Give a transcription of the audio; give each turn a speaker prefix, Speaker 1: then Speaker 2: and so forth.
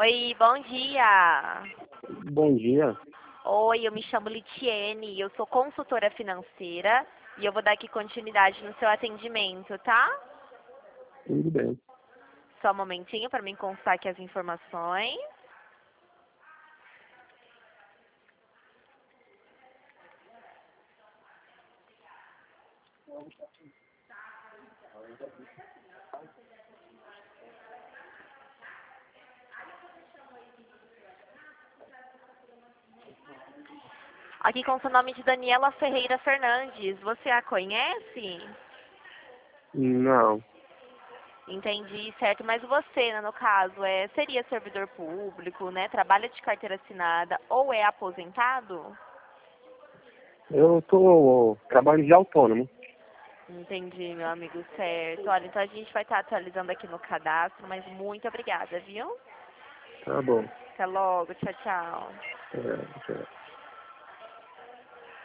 Speaker 1: Oi, bom dia.
Speaker 2: Bom dia.
Speaker 1: Oi, eu me chamo Litiene, eu sou consultora financeira e eu vou dar aqui continuidade no seu atendimento, tá?
Speaker 2: Tudo bem.
Speaker 1: Só um momentinho para mim constar aqui as informações. Aqui com o nome de Daniela Ferreira Fernandes. Você a conhece?
Speaker 2: Não,
Speaker 1: Entendi, certo. Mas você, né, no caso, seria servidor público, né? Trabalha de carteira assinada ou é aposentado?
Speaker 2: eu trabalho de autônomo.
Speaker 1: Entendi, meu amigo, certo. Olha, então a gente vai estar atualizando aqui no cadastro, mas muito obrigada, viu?
Speaker 2: Tá bom.
Speaker 1: Até logo, tchau, tchau.
Speaker 2: É, é.